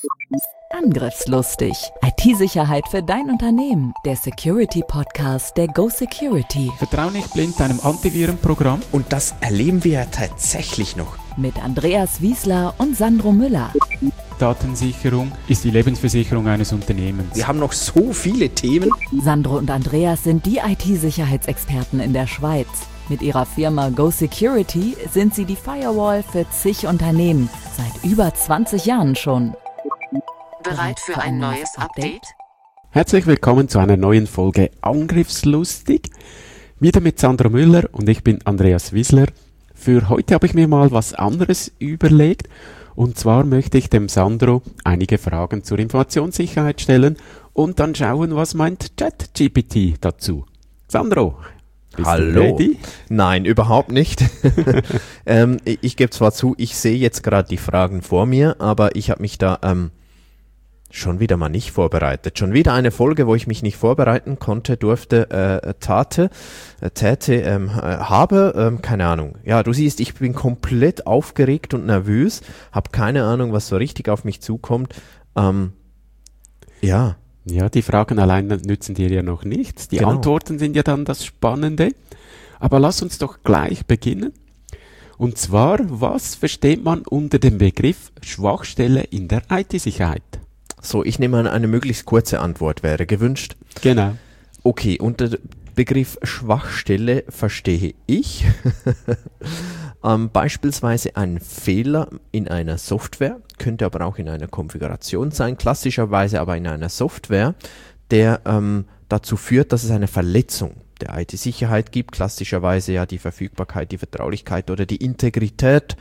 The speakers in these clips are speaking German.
Angriffslustig. IT-Sicherheit für dein Unternehmen. Der Security-Podcast der Go Security. Vertrau nicht blind deinem Antivirenprogramm. Und das erleben wir ja tatsächlich noch. Mit Andreas Wiesler und Sandro Müller. Datensicherung ist die Lebensversicherung eines Unternehmens. Wir haben noch so viele Themen. Sandro und Andreas sind die IT-Sicherheitsexperten in der Schweiz. Mit ihrer Firma Go Security sind sie die Firewall für zig Unternehmen. Seit über 20 Jahren schon. Bereit für ein neues Update? Herzlich willkommen zu einer neuen Folge Angriffslustig. Wieder mit Sandro Müller und ich bin Andreas Wiesler. Für heute habe ich mir mal was anderes überlegt. Und zwar möchte ich dem Sandro einige Fragen zur Informationssicherheit stellen und dann schauen, was meint ChatGPT dazu. Sandro, bist Hallo. du ready? Nein, überhaupt nicht. Ich gebe zwar zu, ich sehe jetzt gerade die Fragen vor mir, aber ich habe mich da schon wieder mal nicht vorbereitet. Schon wieder eine Folge, wo ich mich nicht vorbereiten konnte, habe, keine Ahnung. Ja, du siehst, ich bin komplett aufgeregt und nervös, habe keine Ahnung, was so richtig auf mich zukommt. Ja, die Fragen allein nützen dir ja noch nichts. Die Genau. Antworten sind ja dann das Spannende. Aber lass uns doch gleich beginnen. Und zwar, was versteht man unter dem Begriff Schwachstelle in der IT-Sicherheit? so, ich nehme an, eine möglichst kurze Antwort wäre gewünscht. Genau. Okay, unter dem Begriff Schwachstelle verstehe ich beispielsweise einen Fehler in einer Software, könnte aber auch in einer Konfiguration sein, klassischerweise aber in einer Software, der dazu führt, dass es eine Verletzung der IT-Sicherheit gibt, klassischerweise ja die Verfügbarkeit, die Vertraulichkeit oder die Integrität.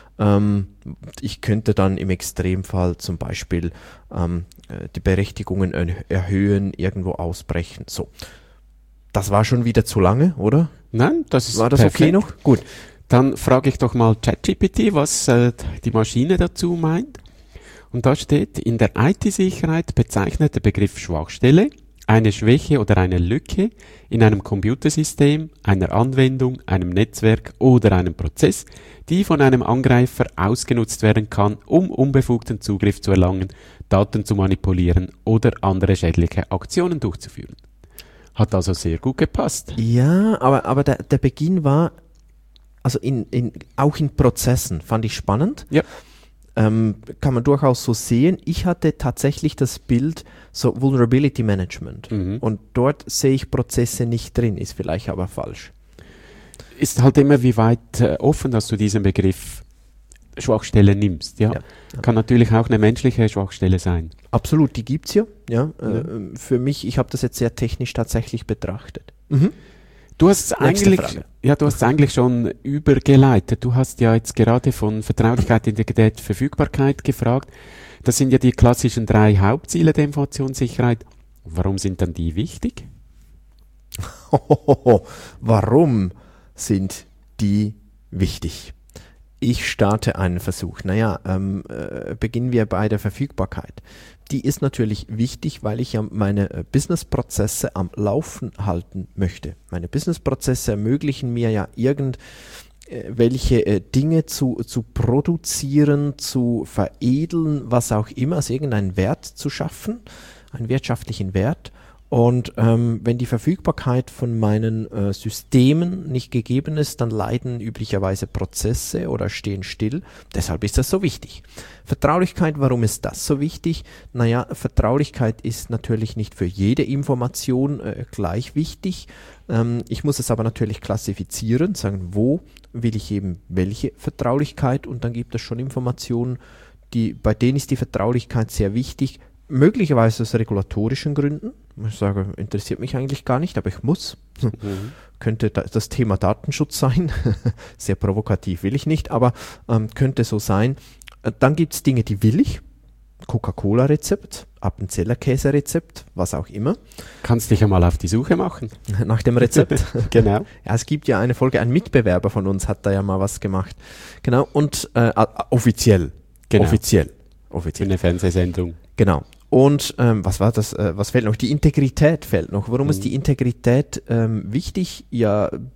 Ich könnte dann im Extremfall zum Beispiel die Berechtigungen erhöhen, irgendwo ausbrechen. So, das war schon wieder zu lange, oder? Nein, das ist War das perfekt. okay noch? Gut. Dann frage ich doch mal ChatGPT, was die Maschine dazu meint. Und da steht, in der IT-Sicherheit bezeichnet der Begriff Schwachstelle eine Schwäche oder eine Lücke in einem Computersystem, einer Anwendung, einem Netzwerk oder einem Prozess, die von einem Angreifer ausgenutzt werden kann, um unbefugten Zugriff zu erlangen, Daten zu manipulieren oder andere schädliche Aktionen durchzuführen. Hat also sehr gut gepasst. Ja, aber der Beginn war, also auch in Prozessen, fand ich spannend. Ja. Kann man durchaus so sehen. Ich hatte tatsächlich das Bild so Vulnerability Management und dort sehe ich Prozesse nicht drin, ist vielleicht aber falsch. Ist halt immer, wie weit offen, dass du diesen Begriff Schwachstelle nimmst. Ja. Kann natürlich auch eine menschliche Schwachstelle sein. Absolut, die gibt's ja. Für mich, ich habe das jetzt sehr technisch tatsächlich betrachtet. Du hast es eigentlich schon übergeleitet. Du hast ja jetzt gerade von Vertraulichkeit, Integrität, Verfügbarkeit gefragt. Das sind ja die klassischen 3 Hauptziele der Informationssicherheit. Warum sind dann die wichtig? Warum sind die wichtig? Ich starte einen Versuch. Beginnen wir bei der Verfügbarkeit. Die ist natürlich wichtig, weil ich ja meine Businessprozesse am Laufen halten möchte. Meine Businessprozesse ermöglichen mir ja irgendwelche Dinge zu produzieren, zu veredeln, was auch immer, also irgendeinen Wert zu schaffen, einen wirtschaftlichen Wert. Und wenn die Verfügbarkeit von meinen Systemen nicht gegeben ist, dann leiden üblicherweise Prozesse oder stehen still. Deshalb ist das so wichtig. Vertraulichkeit, warum ist das so wichtig? Vertraulichkeit ist natürlich nicht für jede Information gleich wichtig. Ich muss es aber natürlich klassifizieren, sagen, wo will ich eben welche Vertraulichkeit, und dann gibt es schon Informationen, bei denen ist die Vertraulichkeit sehr wichtig, möglicherweise aus regulatorischen Gründen. Ich sage, interessiert mich eigentlich gar nicht, aber ich muss. Könnte das Thema Datenschutz sein. Sehr provokativ will ich nicht, aber könnte so sein. Dann gibt es Dinge, die will ich. Coca-Cola-Rezept, Appenzeller-Käse-Rezept, was auch immer. Kannst dich einmal auf die Suche machen. Nach dem Rezept. Genau. Ja, es gibt ja eine Folge, ein Mitbewerber von uns hat da ja mal was gemacht. Genau, und offiziell. Genau. Offiziell. Für eine Fernsehsendung. Genau. Und was war das? Was fehlt noch? Die Integrität fehlt noch. Warum ist die Integrität wichtig? Ja,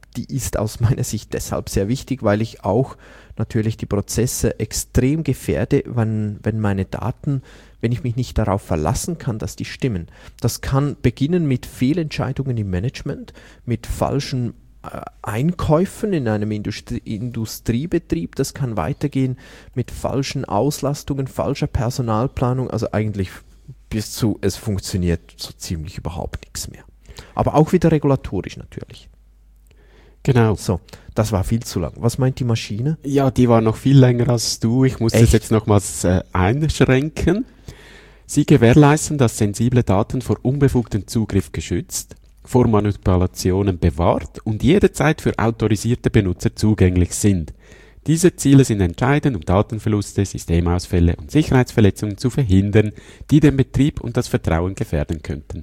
die ist aus meiner Sicht deshalb sehr wichtig, weil ich auch natürlich die Prozesse extrem gefährde, wenn meine Daten, wenn ich mich nicht darauf verlassen kann, dass die stimmen. Das kann beginnen mit Fehlentscheidungen im Management, mit falschen Einkäufen in einem Industriebetrieb, das kann weitergehen mit falschen Auslastungen, falscher Personalplanung, also eigentlich bis zu, es funktioniert so ziemlich überhaupt nichts mehr. Aber auch wieder regulatorisch natürlich. Genau. So, das war viel zu lang. Was meint die Maschine? Ja, die war noch viel länger als du. Ich muss das Echt? jetzt nochmals einschränken. Sie gewährleisten, dass sensible Daten vor unbefugtem Zugriff geschützt, vor Manipulationen bewahrt und jederzeit für autorisierte Benutzer zugänglich sind. Diese Ziele sind entscheidend, um Datenverluste, Systemausfälle und Sicherheitsverletzungen zu verhindern, die den Betrieb und das Vertrauen gefährden könnten.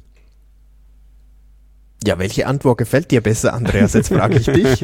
Ja, welche Antwort gefällt dir besser, Andreas? Jetzt frage ich dich.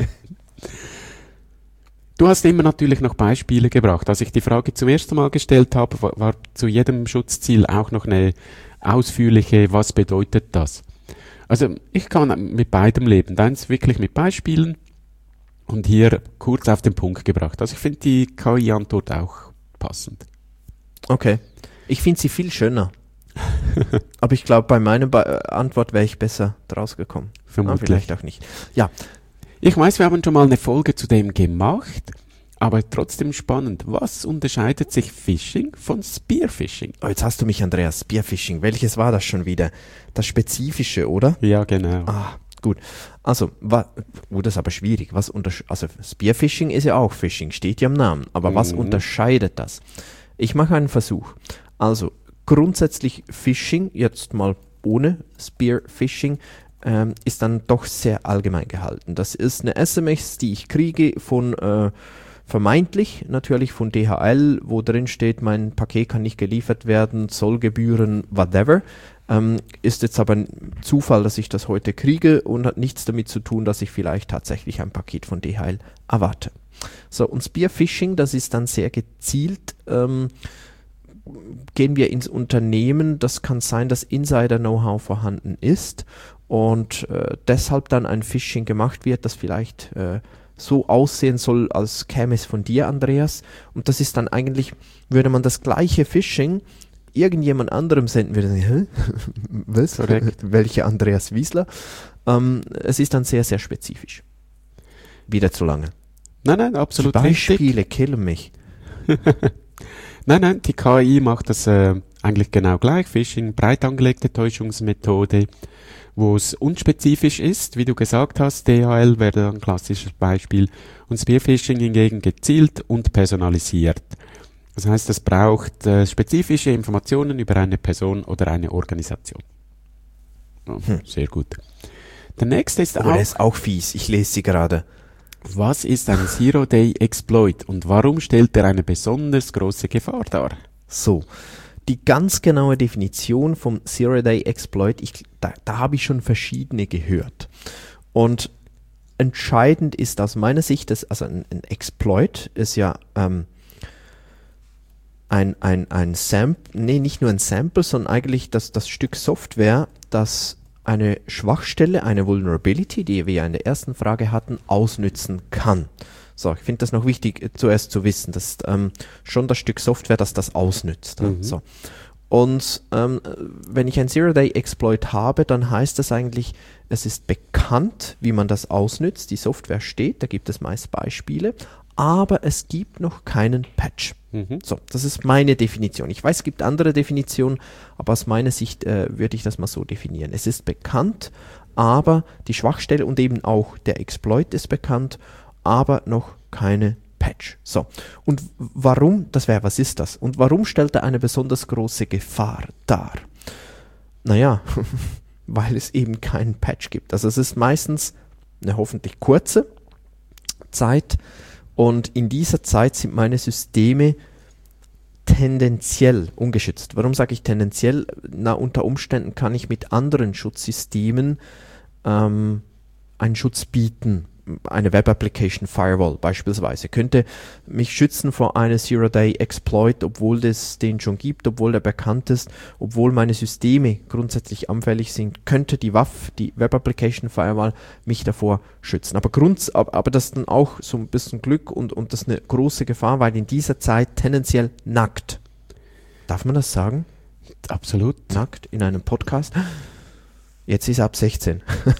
Du hast immer natürlich noch Beispiele gebracht. Als ich die Frage zum ersten Mal gestellt habe, war zu jedem Schutzziel auch noch eine ausführliche, was bedeutet das? Also ich kann mit beidem leben. Deins wirklich mit Beispielen und hier kurz auf den Punkt gebracht. Also ich finde die KI-Antwort auch passend. Okay. Ich finde sie viel schöner. Aber ich glaube, bei meiner Antwort wäre ich besser draus gekommen. Vermutlich. Vielleicht auch nicht. Ja, Ich weiß, wir haben schon mal eine Folge zu dem gemacht, aber trotzdem spannend. Was unterscheidet sich Phishing von Spearphishing? oh, jetzt hast du mich, Andreas. Spearphishing. Welches war das schon wieder? Das Spezifische, oder? Ja, genau. Ah, gut. Also, das ist aber schwierig. Also, Spearphishing ist ja auch Phishing, steht ja im Namen. Aber was unterscheidet das? Ich mache einen Versuch. Also, grundsätzlich Phishing, jetzt mal ohne Spearphishing, ist dann doch sehr allgemein gehalten. Das ist eine SMS, die ich kriege von vermeintlich natürlich von DHL, wo drin steht, mein Paket kann nicht geliefert werden, Zollgebühren, whatever. Ist jetzt aber ein Zufall, dass ich das heute kriege und hat nichts damit zu tun, dass ich vielleicht tatsächlich ein Paket von DHL erwarte. So, und Spearphishing, das ist dann sehr gezielt. Gehen wir ins Unternehmen, das kann sein, dass Insider-Know-how vorhanden ist und deshalb dann ein Phishing gemacht wird, das vielleicht so aussehen soll, als käme es von dir, Andreas. Und das ist dann eigentlich, würde man das gleiche Phishing irgendjemand anderem senden, würde sagen, was? Welcher Andreas Wiesler? Es ist dann sehr, sehr spezifisch. Wieder zu lange. Nein, absolut Die Beispiele richtig. killen mich. Nein, die KI macht das eigentlich genau gleich. Phishing, breit angelegte Täuschungsmethode, wo es unspezifisch ist, wie du gesagt hast. DHL wäre ein klassisches Beispiel. Und Spearphishing hingegen gezielt und personalisiert. Das heißt, es braucht spezifische Informationen über eine Person oder eine Organisation. Oh, sehr gut. Der nächste ist Der ist auch fies. Ich lese sie gerade. Was ist ein Zero-Day-Exploit und warum stellt er eine besonders große Gefahr dar? So, die ganz genaue Definition vom Zero-Day-Exploit, da habe ich schon verschiedene gehört. Und entscheidend ist aus meiner Sicht, also ein Exploit ist ja ein Sample, nicht nur ein Sample, sondern eigentlich das Stück Software, das eine Schwachstelle, eine Vulnerability, die wir ja in der ersten Frage hatten, ausnützen kann. So, ich finde das noch wichtig zuerst zu wissen, das ist schon das Stück Software, das ausnützt. So. Und wenn ich ein Zero-Day-Exploit habe, dann heißt das eigentlich, es ist bekannt, wie man das ausnützt, die Software steht, da gibt es meist Beispiele, aber es gibt noch keinen Patch. So, das ist meine Definition. Ich weiß, es gibt andere Definitionen, aber aus meiner Sicht würde ich das mal so definieren. Es ist bekannt, aber die Schwachstelle und eben auch der Exploit ist bekannt, aber noch keine Patch. So, und warum, was ist das? Und warum stellt er eine besonders große Gefahr dar? Naja, weil es eben keinen Patch gibt. Also es ist meistens eine hoffentlich kurze Zeit, und in dieser Zeit sind meine Systeme tendenziell ungeschützt. Warum sage ich tendenziell? Na, unter Umständen kann ich mit anderen Schutzsystemen einen Schutz bieten. eine Web Application Firewall beispielsweise, könnte mich schützen vor einer Zero-Day-Exploit, obwohl es den schon gibt, obwohl der bekannt ist, obwohl meine Systeme grundsätzlich anfällig sind, könnte die WAF, die Web Application Firewall, mich davor schützen. Aber das ist dann auch so ein bisschen Glück und das ist eine große Gefahr, weil in dieser Zeit tendenziell nackt. Darf man das sagen? Absolut. Nackt in einem Podcast? Jetzt ist ab 16.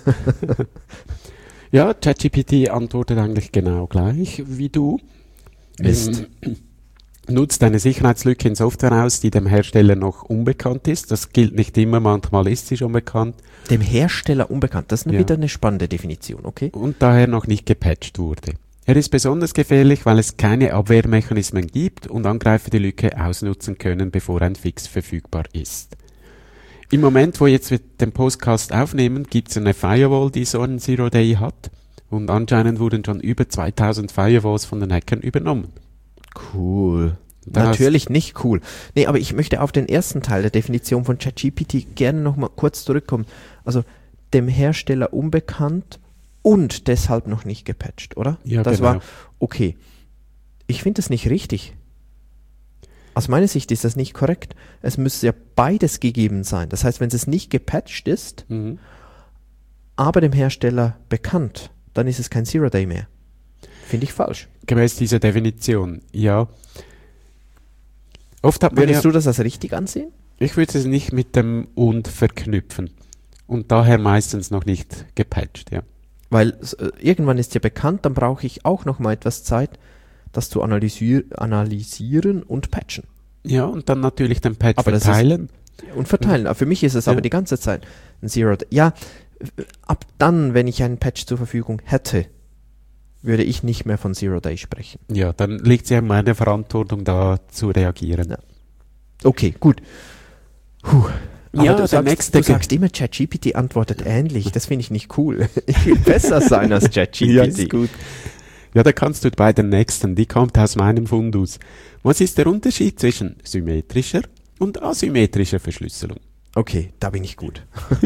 Ja, ChatGPT antwortet eigentlich genau gleich wie du. Mist. Nutzt eine Sicherheitslücke in Software aus, die dem Hersteller noch unbekannt ist. Das gilt nicht immer, manchmal ist sie schon bekannt. Dem Hersteller unbekannt. Das ist wieder eine spannende Definition, okay? Und daher noch nicht gepatcht wurde. Er ist besonders gefährlich, weil es keine Abwehrmechanismen gibt und Angreifer die Lücke ausnutzen können, bevor ein Fix verfügbar ist. Im Moment, wo jetzt wir den Podcast aufnehmen, gibt es eine Firewall, die so einen Zero-Day hat. Und anscheinend wurden schon über 2000 Firewalls von den Hackern übernommen. Cool. Natürlich nicht cool. Nee, aber ich möchte auf den ersten Teil der Definition von ChatGPT gerne nochmal kurz zurückkommen. Also dem Hersteller unbekannt und deshalb noch nicht gepatcht, oder? Ja, das genau. war okay. Ich finde das nicht richtig. Aus meiner Sicht ist das nicht korrekt. Es müsste ja beides gegeben sein. Das heißt, wenn es nicht gepatcht ist, aber dem Hersteller bekannt, dann ist es kein Zero-Day mehr. Finde ich falsch. Gemäß dieser Definition, ja. Oft hat man Würdest du das als richtig ansehen? Ich würde es nicht mit dem und verknüpfen. Und daher meistens noch nicht gepatcht, ja. Weil irgendwann ist ja bekannt, dann brauche ich auch noch mal etwas Zeit, das zu analysieren und patchen. Ja, und dann natürlich den Patch Aber verteilen. Und verteilen. Für mich ist es aber die ganze Zeit ein Zero-Day. Ja, ab dann, wenn ich einen Patch zur Verfügung hätte, würde ich nicht mehr von Zero-Day sprechen. Ja, dann liegt es ja in meiner Verantwortung, da zu reagieren. Ja. Okay, gut. Aber Ja, du sagst immer, ChatGPT antwortet ähnlich. Das finde ich nicht cool. Ich will besser sein als ChatGPT. Ja, ist gut. Ja, da kannst du bei der nächsten, die kommt aus meinem Fundus. Was ist der Unterschied zwischen symmetrischer und asymmetrischer Verschlüsselung? Okay, da bin ich gut.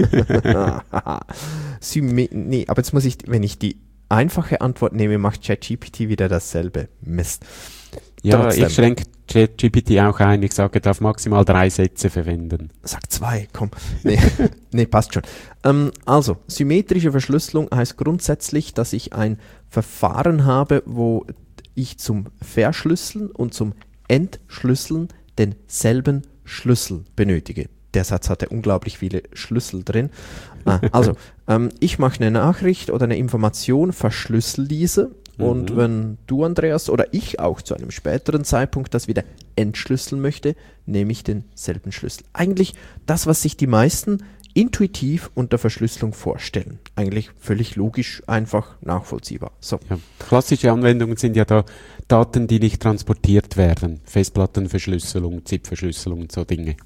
Nee, aber jetzt muss ich, wenn ich die einfache Antwort nehme, macht ChatGPT wieder dasselbe. Mist. Ja, Trotzdem. ich schränke ChatGPT auch ein. Ich sage, er darf maximal 3 Sätze verwenden. Sag 2, komm. Nee, passt schon. Also, symmetrische Verschlüsselung heißt grundsätzlich, dass ich ein Verfahren habe, wo ich zum Verschlüsseln und zum Entschlüsseln denselben Schlüssel benötige. Der Satz hatte unglaublich viele Schlüssel drin. Ich mache eine Nachricht oder eine Information, verschlüssel diese. Und wenn du, Andreas, oder ich auch zu einem späteren Zeitpunkt das wieder entschlüsseln möchte, nehme ich denselben Schlüssel. Eigentlich das, was sich die meisten intuitiv unter Verschlüsselung vorstellen. Eigentlich völlig logisch, einfach nachvollziehbar. So. Ja. Klassische Anwendungen sind ja da Daten, die nicht transportiert werden. Festplattenverschlüsselung, ZIP-Verschlüsselung und so Dinge.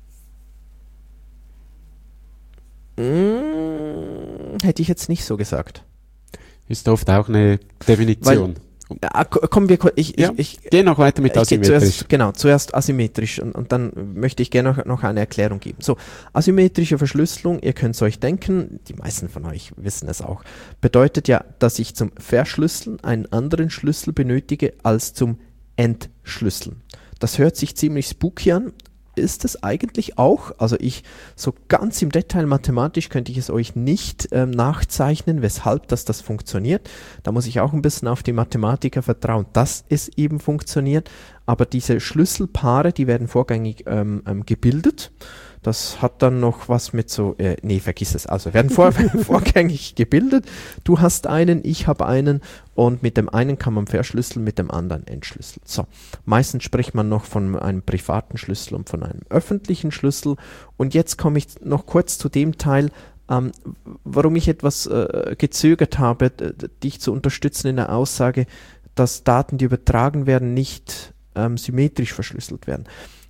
Hätte ich jetzt nicht so gesagt. Ist oft auch eine Definition. Kommen wir, ich geh noch weiter mit asymmetrisch. Zuerst asymmetrisch und dann möchte ich gerne noch eine Erklärung geben. So, asymmetrische Verschlüsselung, ihr könnt es euch denken, die meisten von euch wissen es auch, bedeutet ja, dass ich zum Verschlüsseln einen anderen Schlüssel benötige als zum Entschlüsseln. Das hört sich ziemlich spooky an, ist es eigentlich auch. Also so ganz im Detail mathematisch könnte ich es euch nicht nachzeichnen, weshalb das funktioniert. Da muss ich auch ein bisschen auf die Mathematiker vertrauen, dass es eben funktioniert. Aber diese Schlüsselpaare, die werden vorgängig gebildet. Das hat dann noch was mit so, vergiss es. Also werden vorgängig gebildet. Du hast einen, ich habe einen und mit dem einen kann man verschlüsseln, mit dem anderen entschlüsseln. So, meistens spricht man noch von einem privaten Schlüssel und von einem öffentlichen Schlüssel. Und jetzt komme ich noch kurz zu dem Teil, warum ich etwas gezögert habe, dich zu unterstützen in der Aussage, dass Daten, die übertragen werden, nicht symmetrisch verschlüsselt werden.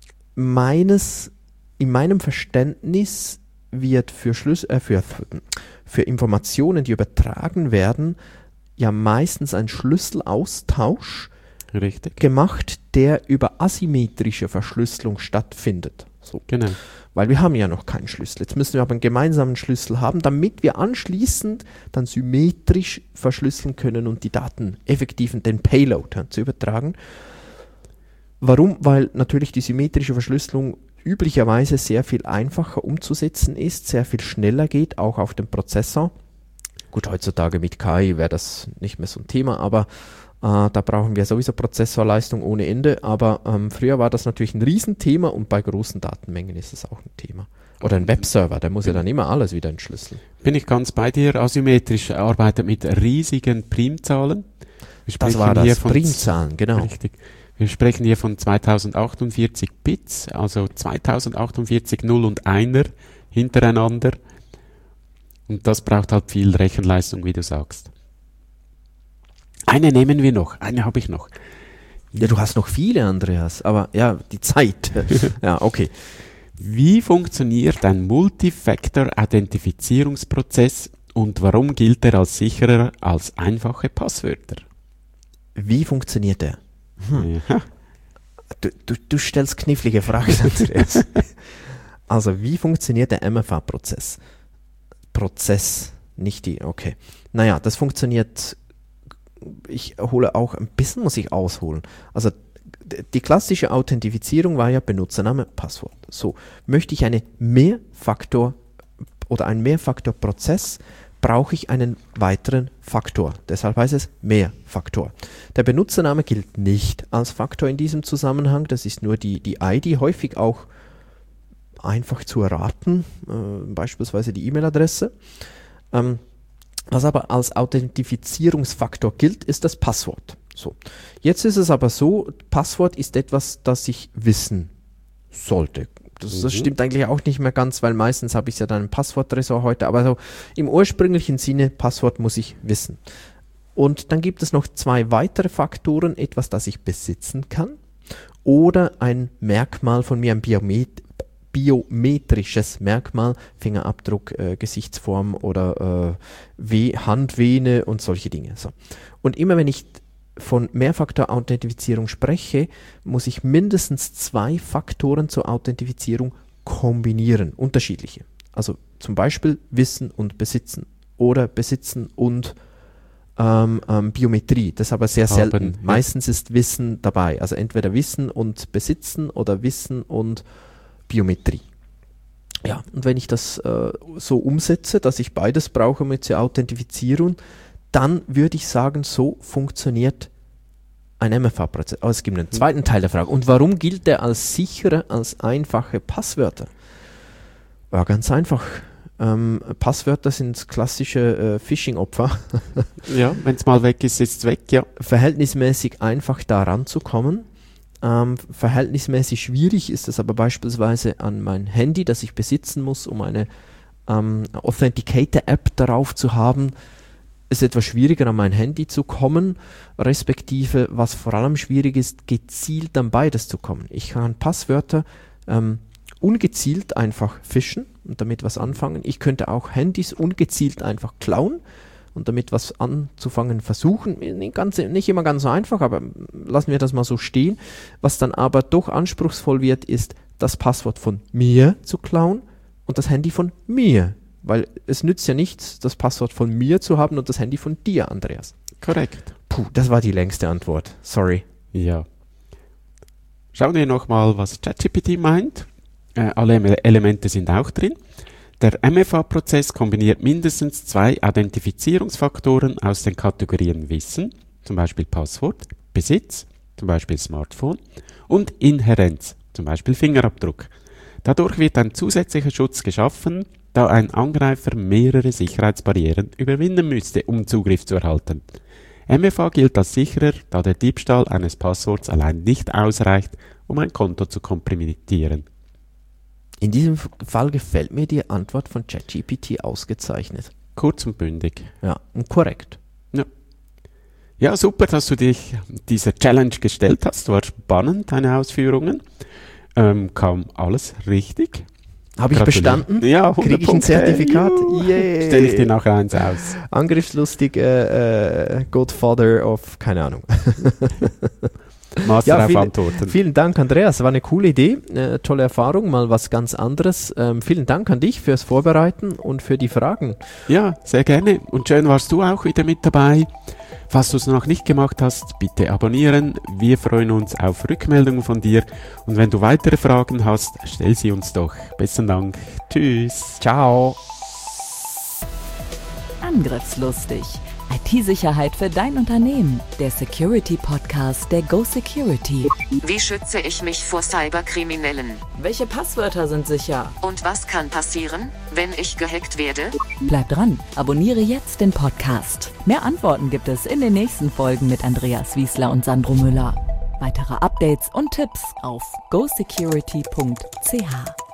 In meinem Verständnis wird für Informationen, die übertragen werden, ja meistens ein Schlüsselaustausch gemacht, der über asymmetrische Verschlüsselung stattfindet. So. Genau. Weil wir haben ja noch keinen Schlüssel. Jetzt müssen wir aber einen gemeinsamen Schlüssel haben, damit wir anschließend dann symmetrisch verschlüsseln können und die Daten effektiv in den Payload zu übertragen. Warum? Weil natürlich die symmetrische Verschlüsselung üblicherweise sehr viel einfacher umzusetzen ist, sehr viel schneller geht, auch auf dem Prozessor. Gut, heutzutage mit KI wäre das nicht mehr so ein Thema, aber da brauchen wir sowieso Prozessorleistung ohne Ende, aber früher war das natürlich ein Riesenthema und bei großen Datenmengen ist es auch ein Thema. Oder ein Webserver, der muss ja dann immer alles wieder entschlüsseln. Bin ich ganz bei dir. Asymmetrisch arbeitet mit riesigen Primzahlen. Das war das, Primzahlen, genau. Richtig. Wir sprechen hier von 2048 Bits, also 2048 Null und Einer hintereinander. Und das braucht halt viel Rechenleistung, wie du sagst. Eine nehmen wir noch, eine habe ich noch. Ja, du hast noch viele, Andreas, aber ja, die Zeit. Ja, okay. Wie funktioniert ein Multifactor-Authentifizierungsprozess und warum gilt er als sicherer als einfache Passwörter? Wie funktioniert der? Ja. Du stellst knifflige Fragen, Andreas. Also, wie funktioniert der MFA-Prozess? Nicht die, okay. Naja, das funktioniert, ich hole auch, ein bisschen muss ich ausholen. Also, die klassische Authentifizierung war ja Benutzername, Passwort. So, möchte ich einen Mehrfaktor-Prozess, brauche ich einen weiteren Faktor. Deshalb heißt es Mehrfaktor. Der Benutzername gilt nicht als Faktor in diesem Zusammenhang. Das ist nur die ID, häufig auch einfach zu erraten, beispielsweise die E-Mail-Adresse. Was aber als Authentifizierungsfaktor gilt, ist das Passwort. So. Jetzt ist es aber so, Passwort ist etwas, das ich wissen sollte. Das stimmt eigentlich auch nicht mehr ganz, weil meistens habe ich ja dann ein Passworttresor heute, aber so im ursprünglichen Sinne, Passwort muss ich wissen. Und dann gibt es noch zwei weitere Faktoren, etwas, das ich besitzen kann oder ein Merkmal von mir, ein biometrisches Merkmal, Fingerabdruck, Gesichtsform oder Handvene und solche Dinge. So. Und immer wenn ich von Mehrfaktor-Authentifizierung spreche, muss ich mindestens zwei Faktoren zur Authentifizierung kombinieren, unterschiedliche. Also zum Beispiel Wissen und Besitzen oder Besitzen und Biometrie. Das ist aber sehr selten. Ja. Meistens ist Wissen dabei. Also entweder Wissen und Besitzen oder Wissen und Biometrie. Ja, und wenn ich das so umsetze, dass ich beides brauche mit der Authentifizierung, dann würde ich sagen, so funktioniert ein MFA-Prozess. Aber es gibt einen zweiten Teil der Frage. Und warum gilt der als sicherer als einfache Passwörter? Ja, ganz einfach. Passwörter sind klassische Phishing-Opfer. Ja, wenn es mal weg ist, ist es weg, ja. Verhältnismäßig einfach da ranzukommen. Verhältnismäßig schwierig ist es aber beispielsweise an mein Handy, das ich besitzen muss, um eine Authenticator-App darauf zu haben. Es ist etwas schwieriger, an mein Handy zu kommen, respektive, was vor allem schwierig ist, gezielt an beides zu kommen. Ich kann Passwörter ungezielt einfach fischen und damit was anfangen. Ich könnte auch Handys ungezielt einfach klauen und damit was anzufangen versuchen. Nicht immer ganz so einfach, aber lassen wir das mal so stehen. Was dann aber doch anspruchsvoll wird, ist, das Passwort von mir zu klauen und das Handy von mir. Weil es nützt ja nichts, das Passwort von mir zu haben und das Handy von dir, Andreas. Korrekt. Puh, das war die längste Antwort. Sorry. Ja. Schauen wir nochmal, was ChatGPT meint. Alle Elemente sind auch drin. Der MFA-Prozess kombiniert mindestens zwei Authentifizierungsfaktoren aus den Kategorien Wissen, zum Beispiel Passwort, Besitz, zum Beispiel Smartphone, und Inhärenz, zum Beispiel Fingerabdruck. Dadurch wird ein zusätzlicher Schutz geschaffen, da ein Angreifer mehrere Sicherheitsbarrieren überwinden müsste, um Zugriff zu erhalten. MFA gilt als sicherer, da der Diebstahl eines Passworts allein nicht ausreicht, um ein Konto zu kompromittieren. In diesem Fall gefällt mir die Antwort von ChatGPT ausgezeichnet. Kurz und bündig. Ja, und korrekt. Ja, super, dass du dich dieser Challenge gestellt hast. War spannend, deine Ausführungen. Kam alles richtig. Habe ich bestanden? Ja, 100 Kriege ich ein Punkte. Zertifikat? Yeah. Stelle ich dir nachher eins aus. Angriffslustig Godfather of, keine Ahnung. Maß darauf antworten. Vielen Dank, Andreas. War eine coole Idee, tolle Erfahrung, mal was ganz anderes. Vielen Dank an dich fürs Vorbereiten und für die Fragen. Ja, sehr gerne. Und schön warst du auch wieder mit dabei. Falls du es noch nicht gemacht hast, bitte abonnieren. Wir freuen uns auf Rückmeldungen von dir. Und wenn du weitere Fragen hast, stell sie uns doch. Besten Dank. Tschüss. Ciao. Angriffslustig. IT-Sicherheit für dein Unternehmen. Der Security-Podcast der Go Security. Wie schütze ich mich vor Cyberkriminellen? Welche Passwörter sind sicher? Und was kann passieren, wenn ich gehackt werde? Bleib dran, abonniere jetzt den Podcast. Mehr Antworten gibt es in den nächsten Folgen mit Andreas Wiesler und Sandro Müller. Weitere Updates und Tipps auf gosecurity.ch.